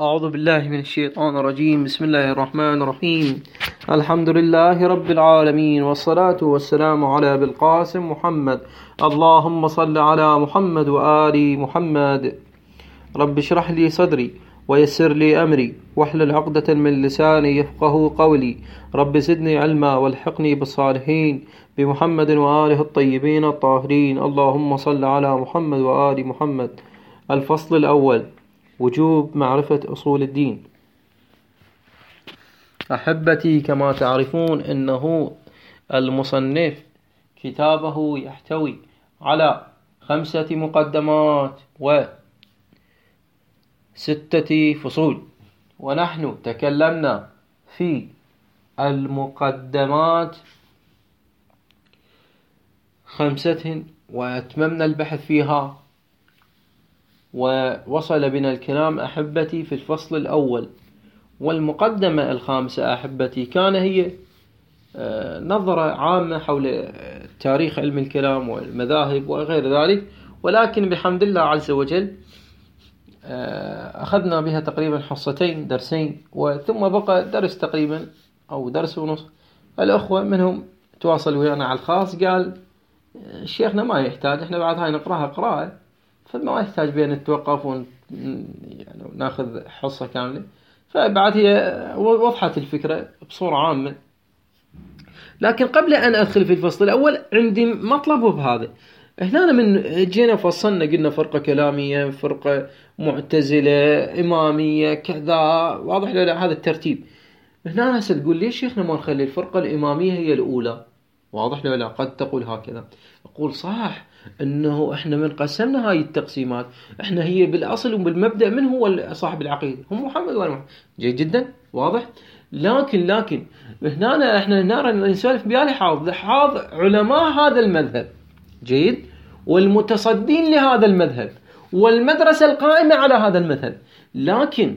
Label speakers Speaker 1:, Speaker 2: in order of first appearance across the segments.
Speaker 1: أعوذ بالله من الشيطان الرجيم. بسم الله الرحمن الرحيم. الحمد لله رب العالمين، والصلاة والسلام على بالقاسم محمد. اللهم صل على محمد وآل محمد. رب اشرح لي صدري ويسر لي أمري واحلل عقدة من لساني يفقه قولي. رب زدني علما والحقني بالصالحين بمحمد وآله الطيبين الطاهرين. اللهم صل على محمد وآل محمد. الفصل الأول: وجوب معرفة أصول الدين. أحبتي، كما تعرفون أنه المصنف كتابه يحتوي على 5 مقدمات و6 فصول، ونحن تكلمنا في المقدمات 5 وأتممنا البحث فيها، ووصل بنا الكلام أحبتي في الفصل الأول. والمقدمة الخامسة أحبتي كان هي نظرة عامة حول تاريخ علم الكلام والمذاهب وغير ذلك، ولكن بحمد الله عز وجل أخذنا بها تقريبا حصتين، درسين، وثم بقى درس تقريبا أو درس ونصف. الأخوة منهم تواصل ويانا على الخاص، قال شيخنا ما يحتاج، احنا بعد هاي نقراها قراءة، فما يحتاج بأن نتوقف يعني وناخذ حصة كاملة. فبعد هي وضحت الفكرة بصورة عامة. لكن قبل أن أدخل في الفصل الأول عندي مطلب بهذا. هنا من جينا فصلنا، قلنا فرقة كلامية، فرقة معتزلة، إمامية، كذا، واضح لنا هذا الترتيب. هنا هسه تقول ليش شيخنا ما نخلي الفرقة الإمامية هي الأولى؟ واضح لا؟ قد تقول هكذا. أقول صح، أنه إحنا من قسمنا هاي التقسيمات، إحنا هي بالأصل وبالمبدأ من هو صاحب العقيدة؟ هم محمد ولا محمد. جيد جدا، واضح. لكن هنا إحنا نسولف بلحاظ علماء هذا المذهب، جيد، والمتصدين لهذا المذهب والمدرسة القائمة على هذا المذهب، لكن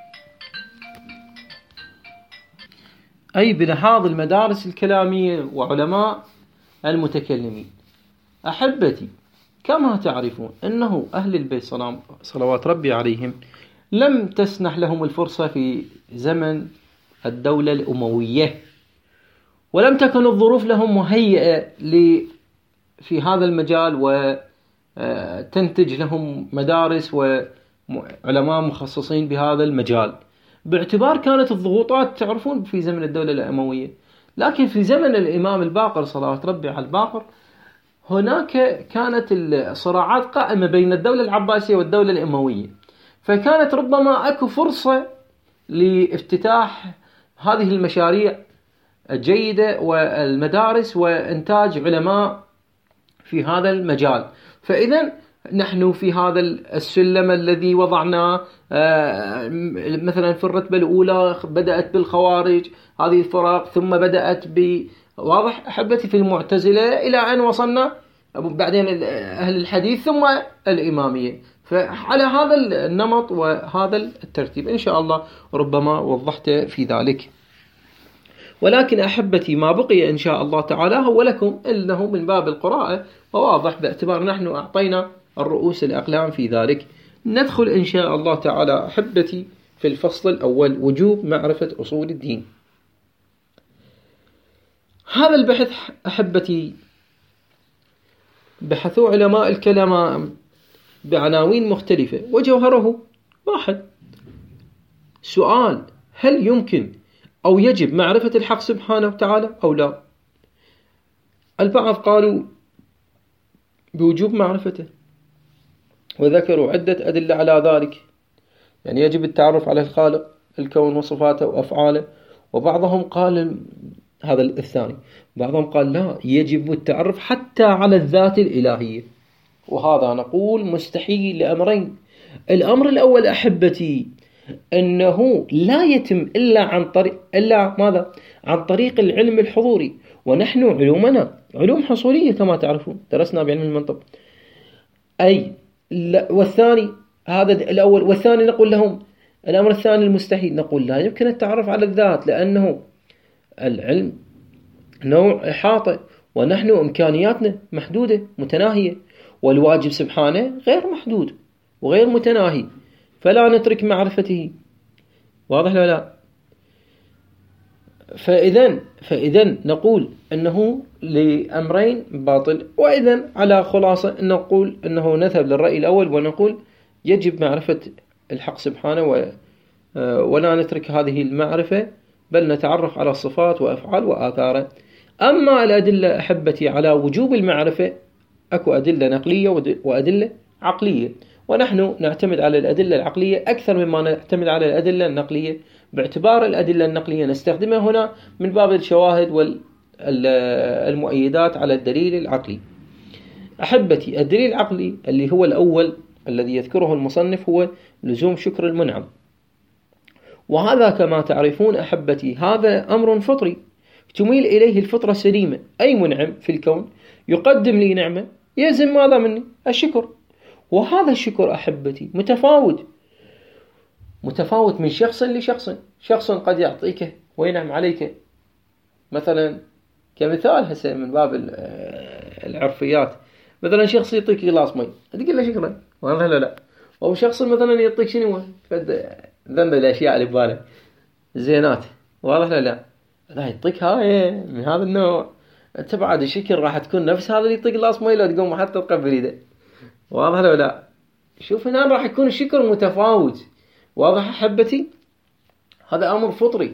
Speaker 1: أي بلحاظ المدارس الكلامية وعلماء المتكلمين. أحبتي، كما تعرفون أنه أهل البيت صلوات ربي عليهم لم تسنح لهم الفرصة في زمن الدولة الأموية، ولم تكن الظروف لهم مهيئة في هذا المجال وتنتج لهم مدارس وعلماء مخصصين بهذا المجال، باعتبار كانت الضغوطات تعرفون في زمن الدولة الأموية. لكن في زمن الإمام الباقر صلوات ربي على الباقر هناك كانت الصراعات قائمة بين الدولة العباسية والدولة الأموية، فكانت ربما أكو فرصة لافتتاح هذه المشاريع الجيدة والمدارس وإنتاج علماء في هذا المجال. فإذا نحن في هذا السلم الذي وضعناه، مثلا في الرتبة الأولى بدأت بالخوارج هذه الفرق، ثم بدأت واضح أحبتي في المعتزلة، إلى أن وصلنا بعدين أهل الحديث ثم الإمامية. فعلى هذا النمط وهذا الترتيب إن شاء الله ربما وضحت في ذلك. ولكن أحبتي ما بقي إن شاء الله تعالى هو لكم إنه من باب القراءة، وواضح باعتبار نحن أعطينا الرؤوس الأقلام في ذلك. ندخل إن شاء الله تعالى أحبتي في الفصل الأول: وجوب معرفة أصول الدين. هذا البحث أحبتي بحثوا علماء الكلام بعناوين مختلفة، وجوهره واحد: سؤال هل يمكن أو يجب معرفة الحق سبحانه وتعالى أو لا؟ البعض قالوا بوجوب معرفته، وذكروا عدة أدلة على ذلك، يعني يجب التعرف على الخالق، الكون وصفاته وأفعاله. وبعضهم قال هذا الثاني، بعضهم قال لا، يجب التعرف حتى على الذات الإلهية، وهذا نقول مستحيل لأمرين. الأمر الأول أحبتي أنه لا يتم عن طريق العلم الحضوري، ونحن علومنا علوم حصولية كما تعرفون، درسنا بعلم المنطق. والثاني هذا الأول، والثاني نقول لهم الأمر الثاني المستحيل، نقول لا يمكن التعرف على الذات، لأنه العلم نوع إحاطة، ونحن إمكانياتنا محدودة متناهية، والواجب سبحانه غير محدود وغير متناهي، فلا نترك معرفته واضح ولا لا؟ فإذا نقول أنه لأمرين باطل، وإذا على خلاصة نقول أنه نذهب للرأي الأول ونقول يجب معرفة الحق سبحانه ولا نترك هذه المعرفة، بل نتعرف على الصفات وأفعال وآثاره. أما الأدلة أحبتي على وجوب المعرفة، أكو أدلة نقلية وأدلة عقلية، ونحن نعتمد على الأدلة العقلية أكثر مما نعتمد على الأدلة النقلية، باعتبار الأدلة النقلية نستخدمها هنا من باب الشواهد والمؤيدات على الدليل العقلي. أحبتي، الدليل العقلي اللي هو الأول الذي يذكره المصنف هو لزوم شكر المنعم، وهذا كما تعرفون أحبتي هذا أمر فطري تميل إليه الفطرة السليمة. أي منعم في الكون يقدم لي نعمة يلزم ماذا مني؟ الشكر. وهذا الشكر أحبتي متفاوت من شخص لشخص. شخص قد يعطيك وينعم عليك، مثلا كمثال هسه من باب العرفيات، مثلا شخص يعطيك غلاس مي تقول له شكرا، واضح لا؟ أو شخص مثلا يعطيك شنو ذنب الأشياء اللي بباله زينات، واضح لا؟ لا يعطيك هاي من هذا النوع، أنت بعد الشكر راح تكون نفس هذا اللي يعطيك غلاس مي لو تقوم حتى تقبل يده، واضح لا؟ شوف هنا راح يكون الشكر متفاوت. واضح أحبتي؟ هذا أمر فطري.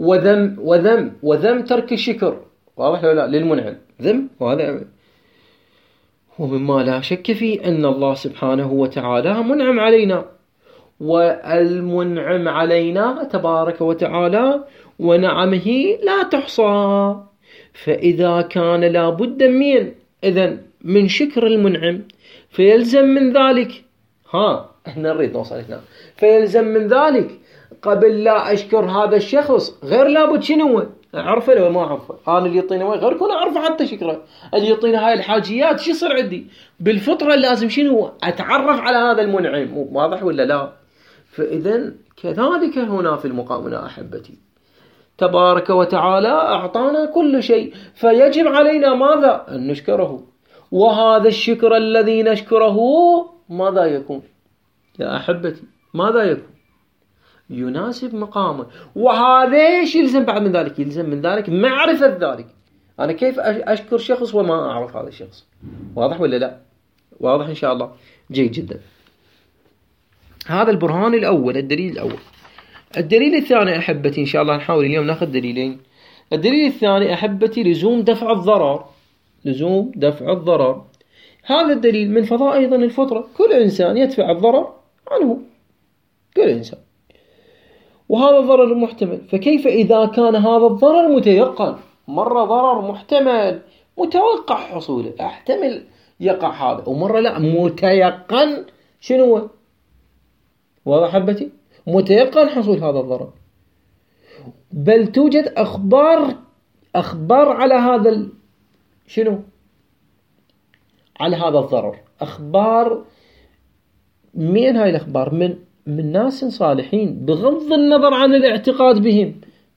Speaker 1: وذم ترك الشكر، واضح لا؟ للمنعم ذم، وهذا ومما لا شك فيه أن الله سبحانه وتعالى منعم علينا، والمنعم علينا تبارك وتعالى ونعمه لا تحصى. فإذا كان لابد من شكر المنعم، فيلزم من ذلك احنا نريد نوصل هنا، فيلزم من ذلك قبل لا أشكر هذا الشخص غير لابد شنو أعرفه لو ما أعرفه. أنا اللي يعطيني غير كون أعرفه حتى شكره، اللي يعطيني هاي الحاجيات شو يصير عندي بالفطرة لازم شنو أتعرف على هذا المنعم، واضح ولا لا؟ فإذا كذلك هنا في المقامنا أحبتي تبارك وتعالى أعطانا كل شيء، فيجب علينا ماذا؟ أن نشكره. وهذا الشكر الذي نشكره ماذا يكون يا أحبتي؟ ماذا يكون؟ يناسب مقامه. وهذا ايش يلزم بعد من ذلك؟ يلزم من ذلك معرفة ذلك. أنا كيف أشكر شخص وما أعرف هذا الشخص؟ واضح ولا لا؟ واضح إن شاء الله؟ جيد جدا. هذا البرهان الأول، الدليل الأول. الدليل الثاني أحبتي إن شاء الله نحاول اليوم نأخذ دليلين. الدليل الثاني أحبتي لزوم دفع الضرر. لزوم دفع الضرر، هذا الدليل من فضاء أيضا الفطرة، كل إنسان يدفع الضرر عنه، كل إنسان، وهذا الضرر محتمل. فكيف إذا كان هذا الضرر متيقن؟ مرة ضرر محتمل متوقع حصوله، احتمل يقع هذا، ومرة لا متيقن شنو؟ واضح حبتي؟ متيقن حصول هذا الضرر، بل توجد أخبار على هذا شنو؟ على هذا الضرر. أخبار من هاي الأخبار؟ من ناس صالحين بغض النظر عن الاعتقاد بهم،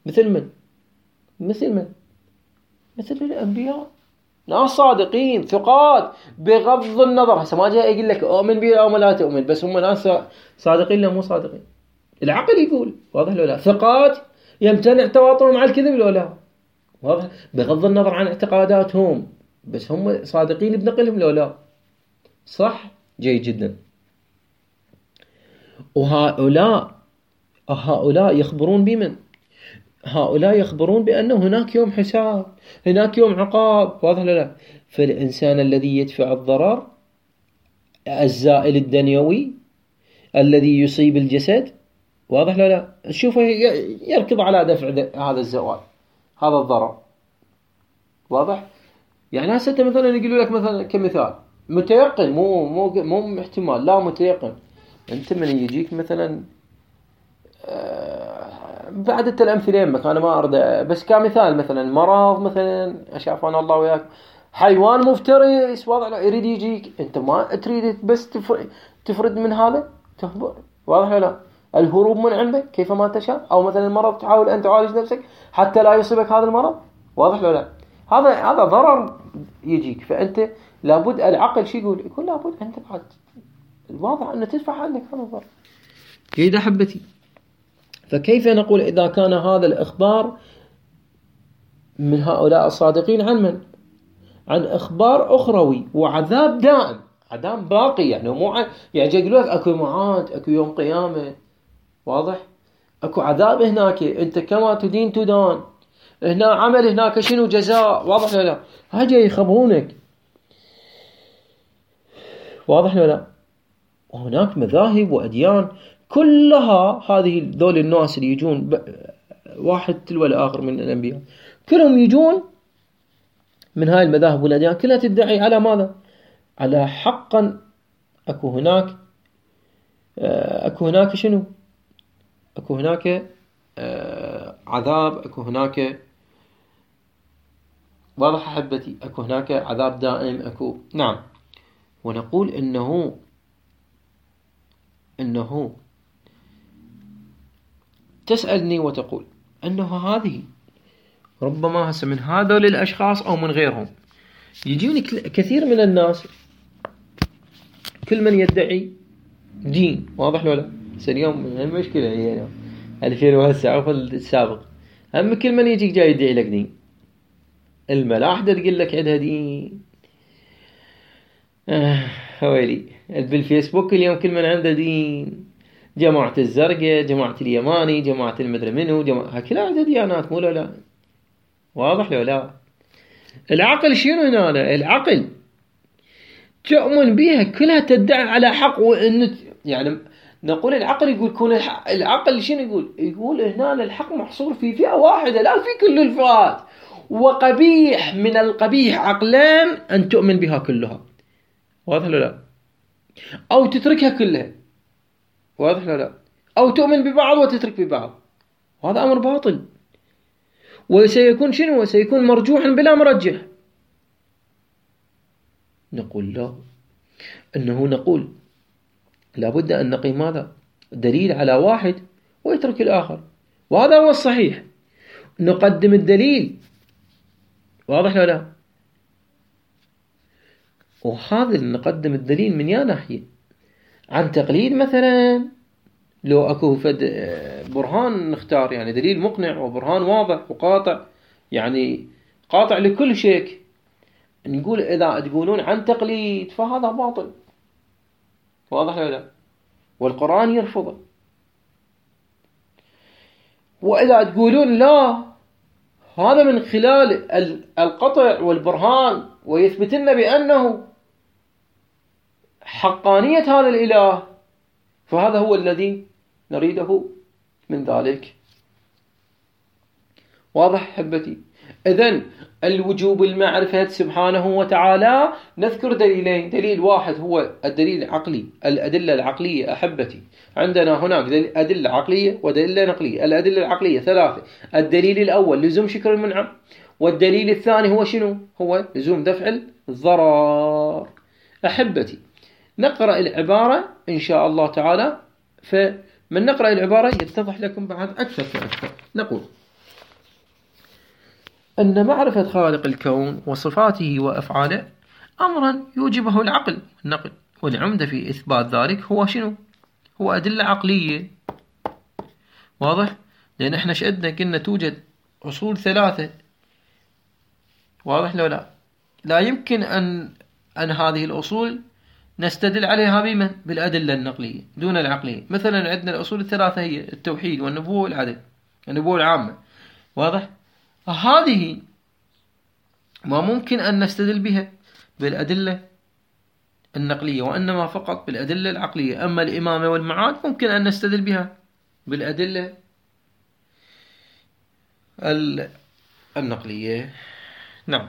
Speaker 1: مثل الأنبياء، ناس صادقين ثقات بغض النظر. هسه ما جاء يقول لك أؤمن به أو لا تؤمن، بس هم ناس صادقين لا مو صادقين، العقل يقول، واضح ولا لا؟ ثقات يمتنع تواطؤهم على الكذب ولا لا؟ واضح، بغض النظر عن اعتقاداتهم، بس هم صادقين بنقلهم ولا لا؟ صح، جيد جدا. وهؤلاء يخبرون بمن؟ هؤلاء يخبرون بأنه هناك يوم حساب، هناك يوم عقاب، واضح ولا لا؟ فالإنسان الذي يدفع الضرر الزائل الدنيوي الذي يصيب الجسد، واضح ولا لا؟ شوفه يركض على دفع هذا الزوال، هذا الضرر، واضح؟ يعني هسه مثلا يقولوا لك مثلا كمثال متيقن، مو احتمال، لا متيقن. انت من يجيك مثلا بعدت الامثله يمك، انا ما ارد، بس كمثال مثلا مرض، مثلا اشافانا الله وياك، حيوان مفترس، واضح، يريد يجيك، انت ما تريد بس تفرد من هذا، تهبط، واضح ولا؟ الهروب من عنده كيف ما تشاء، او مثلا المرض تحاول ان تعالج نفسك حتى لا يصيبك هذا المرض، واضح ولا؟ هذا ضرر يجيك، فانت لابد العقل شو يقول لابد انت بعد الواضح ان تدفع عنك هذا الضرر. جيد احبتي. فكيف نقول إذا كان هذا الإخبار من هؤلاء الصادقين عن من؟ عن إخبار أخروي وعذاب دائم، عذاب باقي، يعني مو يعني يقولون أكو معاد، أكو يوم قيامة، واضح؟ أكو عذاب هناك، أنت كما تدين تدان، هنا عمل هناك شنو جزاء، واضح ولا لا؟ هاجي يخبرونك، واضح ولا لا؟ وهناك مذاهب وأديان كلها هذه ذول الناس اللي يجون واحد تلو الآخر من الأنبياء كلهم يجون من هاي المذاهب والأديان كلها تدعي على ماذا؟ على حقا أكو هناك شنو؟ أكو هناك عذاب، أكو هناك، واضح أحبتي، أكو هناك عذاب دائم، أكو، نعم. ونقول إنه تسألني وتقول أنه هذه ربما هسه من هذول الأشخاص أو من غيرهم يجيني كثير من الناس، كل من يدعي دين، واضح ولا؟ اليوم المشكلة هي 2009 في السابق، أما كل من يجيك جاي يدعي لك دين، الملاحدة تقول لك عندها دين، ويلي بالفيسبوك اليوم كل من عنده دين، جماعة الزرقاء، جماعة اليماني، جماعة المدري منو، جماعة كلها عندها ديانات، مو لا؟ واضح لا؟ العقل شنو هنا؟ العقل تؤمن بها كلها تدعي على حق، وإن يعني نقول العقل يقول كون العقل شنو يقول هنا الحق محصور في فئة واحدة لا في كل الفئات، وقبيح من القبيح عقلان أن تؤمن بها كلها، واضح لا؟ أو تتركها كلها، واضح لا؟ أو تؤمن ببعض وتترك ببعض، وهذا أمر باطل، وسيكون شنو؟ وسيكون مرجوحا بلا مرجح. نقول لا، إنه نقول لابد أن نقيم ماذا؟ دليل على واحد ويترك الآخر، وهذا هو الصحيح، نقدم الدليل، واضح لا؟ وهذا نقدم الدليل من يا ناحية، عن تقليد مثلا، لو أكو فد برهان نختار، يعني دليل مقنع وبرهان واضح وقاطع، يعني قاطع لكل شيء، نقول إذا تقولون عن تقليد فهذا باطل، واضح لا؟ والقرآن يرفضه. وإذا تقولون لا، هذا من خلال القطع والبرهان ويثبتنا بأنه حقانية هذا الإله، فهذا هو الذي نريده من ذلك، واضح حبتي؟ إذن الوجوب المعرفة سبحانه وتعالى نذكر دليلين، دليل واحد هو الدليل العقلي، الأدلة العقلية أحبتي، عندنا هناك أدلة عقلية ودليل نقلية، الأدلة العقلية 3، الدليل الأول لزوم شكر المنعم، والدليل الثاني هو شنو؟ هو لزوم دفع الضرر. أحبتي نقرأ العبارة إن شاء الله تعالى، فمن نقرأ العبارة يتضح لكم بعد أكثر فأكثر. نقول أن معرفة خالق الكون وصفاته وأفعاله أمرا يوجبه العقل والنقل، والعمدة في إثبات ذلك هو شنو؟ هو أدلة عقلية، واضح؟ لأن إحنا شأدنا كنا توجد أصول 3، واضح لو لا؟ لا يمكن أن هذه الأصول نستدل عليها بمن؟ بالأدلة النقلية دون العقلية. مثلا عندنا الأصول 3 هي التوحيد والنبوة والعدل، النبوة العامة، واضح؟ هذه ما ممكن أن نستدل بها بالأدلة النقلية، وإنما فقط بالأدلة العقلية. أما الإمامة والمعاد ممكن أن نستدل بها بالأدلة النقلية، نعم.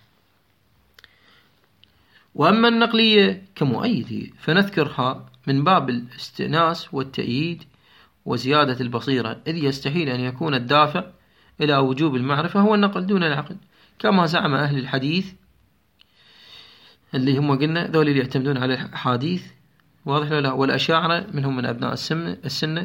Speaker 1: وأما النقلية كمؤيدة فنذكرها من باب الاستئناس والتأييد وزيادة البصيرة، إذ يستحيل أن يكون الدافع إلى وجوب المعرفة هو النقل دون العقل، كما زعم أهل الحديث اللي هم قلنا ذول اللي يعتمدون على الحديث، واضح ولا لا؟ والأشاعرة منهم من أبناء السنة،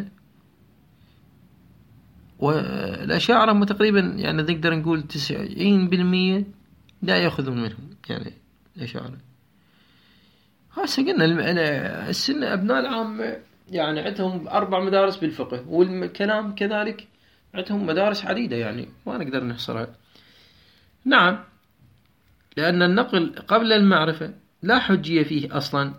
Speaker 1: والأشاعرة تقريبا يعني نقدر نقول 90% لا يأخذون منهم، يعني الأشاعرة. هسه قلنا السنة أبناء العامة يعني عندهم 4 مدارس بالفقه، والكلام كذلك عندهم مدارس عديدة يعني ما نقدر نحصرها. نعم، لأن النقل قبل المعرفة لا حجية فيه أصلا،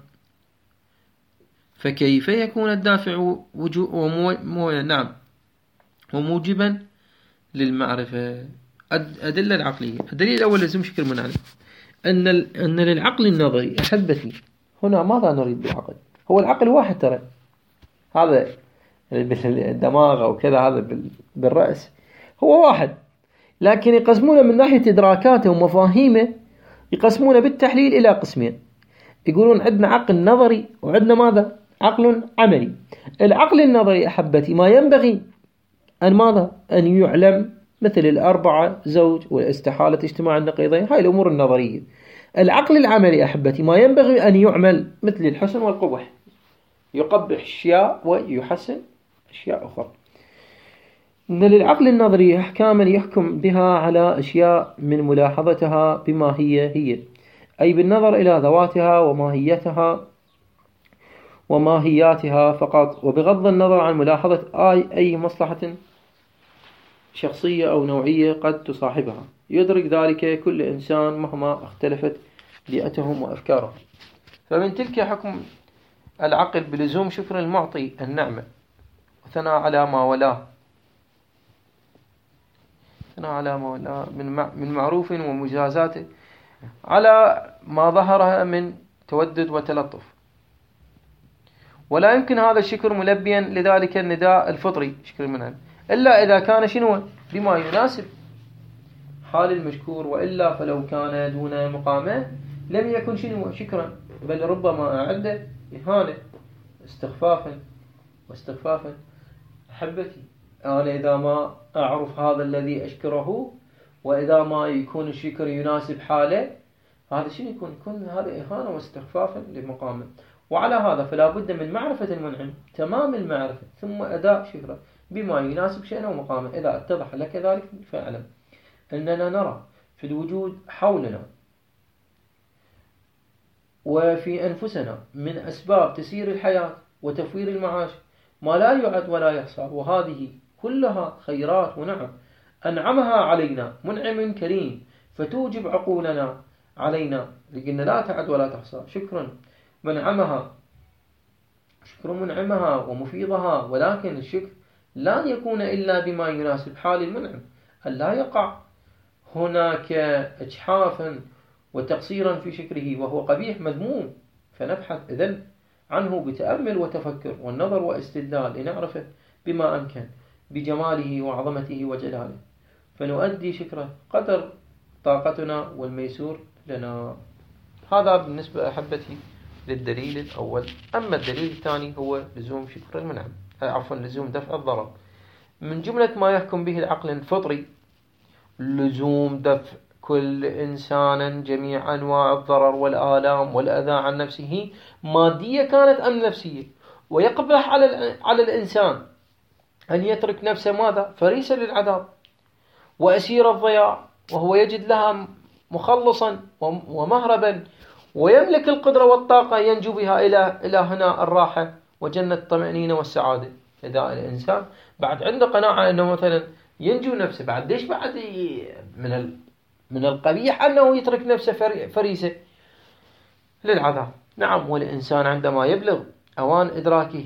Speaker 1: فكيف يكون الدافع نعم وموجبا للمعرفة؟ أدلة العقلية. الدليل الأول لزوم شكر منعرف أن للعقل النظري أحبتي. هنا ماذا نريد بالعقل؟ هو العقل واحد ترى، هذا بالدماغ أو كذا، هذا بالرأس، هو واحد، لكن يقسمونه من ناحية إدراكاته ومفاهيمه، يقسمونه بالتحليل إلى قسمين. يقولون عندنا عقل نظري وعندنا ماذا؟ عقل عملي. العقل النظري أحبتي ما ينبغي أن ماذا؟ أن يعلم، مثل الأربعة زوج واستحالة اجتماع النقيضين، هاي الأمور النظرية. العقل العملي أحبتي ما ينبغي أن يعمل، مثل الحسن والقبح، يقبح أشياء ويحسن أشياء أخرى. إن للعقل النظري أحكاما يحكم بها على أشياء من ملاحظتها بما هي، أي بالنظر إلى ذواتها وماهياتها فقط، وبغض النظر عن ملاحظة أي مصلحة شخصية أو نوعية قد تصاحبها. يدرك ذلك كل إنسان مهما اختلفت بيئتهم وأفكارهم. فمن تلك حكم العقل بلزوم شكر المعطي النعمة وثناء على ما ولاه من معروف ومجازات على ما ظهرها من تودد وتلطف. ولا يمكن هذا الشكر ملبيا لذلك النداء الفطري شكر منه، إلا إذا كان شنو بما يناسب حال المشكور، وإلا فلو كان دون مقامه لم يكن شنو شكرا، بل ربما أعد إهانة واستخفافا. أحبتي، أنا إذا ما أعرف هذا الذي أشكره، وإذا ما يكون الشكر يناسب حاله، هذا شنو يكون هذا إهانة واستخفافا لمقامه. وعلى هذا فلا بد من معرفة المنعم تمام المعرفة، ثم أداء شكره بما يناسب شأنه ومقامه. إذا اتضح لك ذلك فاعلم أننا نرى في الوجود حولنا وفي أنفسنا من أسباب تسيير الحياة وتفوير المعاش ما لا يعد ولا يحصى، وهذه كلها خيرات ونعم أنعمها علينا منعم كريم، فتوجب عقولنا علينا، لأن لا تعد ولا تحصى. شكر منعمها ومفيضها، ولكن الشكر لا يكون إلا بما يناسب حال المنعم، أن لا يقع هناك إجحافا وتقصيرا في شكره وهو قبيح مذموم، فنبحث إذن عنه بتأمل وتفكر والنظر واستدلال لنعرفه بما أمكن بجماله وعظمته وجلاله، فنؤدي شكره قدر طاقتنا والميسور لنا. هذا بالنسبة أحبتي للدليل الأول. أما الدليل الثاني هو لزوم شكر المنعم، لزوم دفع الضرر. من جملة ما يحكم به العقل الفطري لزوم دفع كل إنسان جميع أنواع الضرر والآلام والأذى عن نفسه، مادية كانت أم نفسية. ويقبح على الإنسان أن يترك نفسه ماذا؟ فريسا للعذاب وأسير الضياع، وهو يجد لها مخلصا ومهربا، ويملك القدرة والطاقة ينجو بها إلى هنا الراحة وجنة الطمأنينة والسعادة. إذا الإنسان بعد عنده قناعة أنه مثلا ينجو نفسه، بعد ليش بعد من القبيح أنه يترك نفسه فريسة للعذاب. نعم، والإنسان عندما يبلغ أوان إدراكه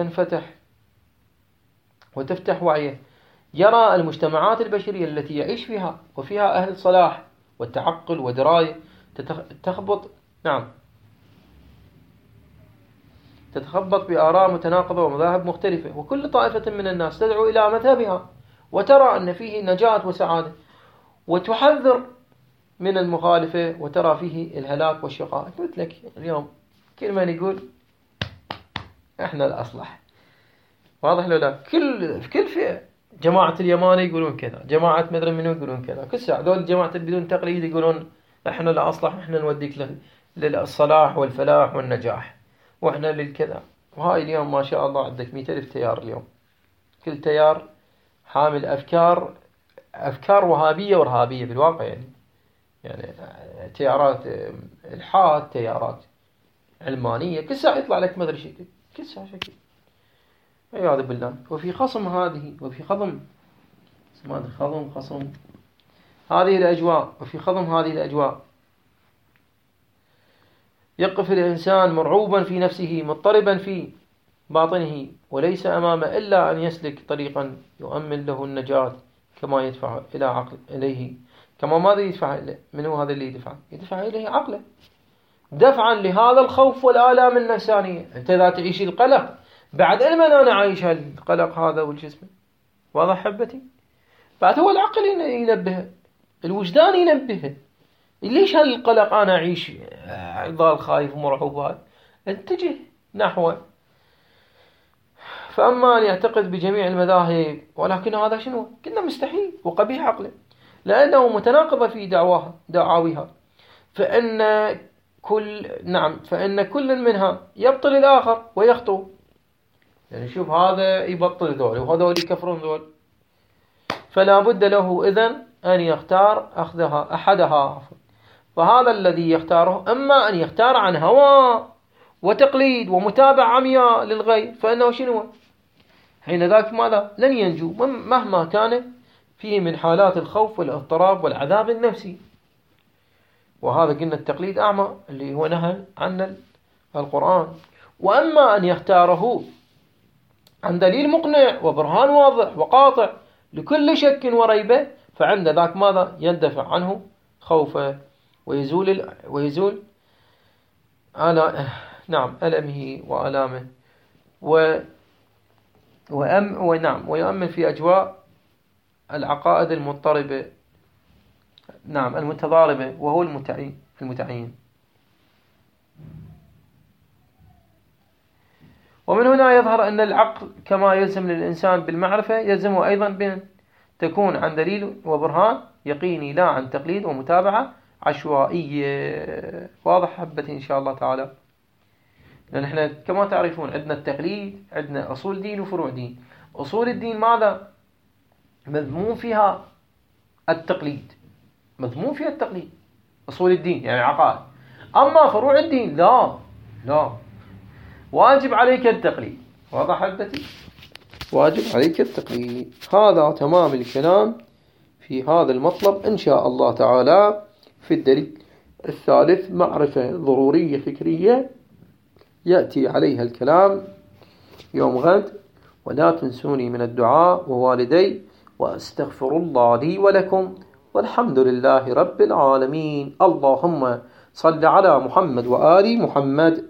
Speaker 1: وتفتح وعيه، يرى المجتمعات البشرية التي يعيش فيها وفيها أهل صلاح والتعقل ودراية تتخبط بآراء متناقضة ومذاهب مختلفة، وكل طائفة من الناس تدعو إلى مذهبها وترى أن فيه نجاة وسعادة، وتحذر من المخالفة وترى فيه الهلاك والشقاء. قلت لك اليوم كل من يقول إحنا الأصلح، واضح له؟ لا، كل فئة، جماعة اليماني يقولون كذا، جماعة مدري منو يقولون كذا، كل ساعة دول جماعة بدون تقليد يقولون إحنا الأصلح، إحنا نوديك للصلاح والفلاح والنجاح، وإحنا للكذا. وهاي اليوم ما شاء الله عندك 100,000 تيار اليوم، كل تيار حامل أفكار وهابية وإرهابية بالواقع، يعني تيارات إلحاد، تيارات علمانية، كل ساعة يطلع لك مدري شكل، كل ساعة شكل. عياذ بالله. وفي خصم هذه، وفي خضم هذه الأجواء، وفي خضم هذه الأجواء يقف الإنسان مرعوبا في نفسه، مضطربا في باطنه، وليس أمامه إلا أن يسلك طريقا يؤمن له النجاة، كما يدفع إليه. كما ماذا يدفع؟ منو هذا اللي يدفع إليه عقله، دفعا لهذا الخوف والآلام النفسانية. أنت إذا تعيش القلق، بعد علما أنا عايش القلق هذا والجسم، واضح حبتي؟ بعد هو العقل ينبه، الوجدان ينبه، ليش هالقلق أنا أعيش ضال خايف ومرعوب هذا؟ اتجه نحوه. فأما أن يعتقد بجميع المذاهب، ولكن هذا شنو؟ كنا مستحيل وقبيح عقله، لأنه متناقض في دعاويها. فإن كل منها يبطل الآخر ويخطو. يعني شوف، هذا يبطل ذول وهذول يكفرون ذول، فلا بد له إذن أن يختار أحدها. فهذا الذي يختاره إما أن يختار عن هوى وتقليد ومتابعة عمياء للغير، فإنه شنو؟ حين ذاك ماذا؟ لن ينجو مهما كان فيه من حالات الخوف والاضطراب والعذاب النفسي. وهذا قلنا التقليد أعمى اللي هو نهى عن القرآن. وأما أن يختاره عن دليل مقنع وبرهان واضح وقاطع لكل شك وريبة، فعند ذاك ماذا؟ يندفع عنه خوفه ويزول ألمه وآلامه ويؤمن في أجواء العقائد المضطربة المتضاربة، وهو المتعين. ومن هنا يظهر أن العقل كما يلزم للإنسان بالمعرفة، يلزمه أيضا بأن تكون عن دليل وبرهان يقيني، لا عن تقليد ومتابعة عشوائية. واضح حبتي إن شاء الله تعالى؟ لأن احنا كما تعرفون عندنا التقليد، عندنا أصول دين وفروع دين. أصول الدين ماذا؟ مذموم فيها التقليد، أصول الدين يعني عقائد. أما فروع الدين لا، واجب عليك التقليد. واضح حبتي؟ واجب عليك التقليد. هذا تمام الكلام في هذا المطلب إن شاء الله تعالى. في الدليل الثالث، معرفة ضرورية فكرية، يأتي عليها الكلام يوم غد. ولا تنسوني من الدعاء ووالدي، وأستغفر الله لي ولكم، والحمد لله رب العالمين. اللهم صل على محمد وآل محمد.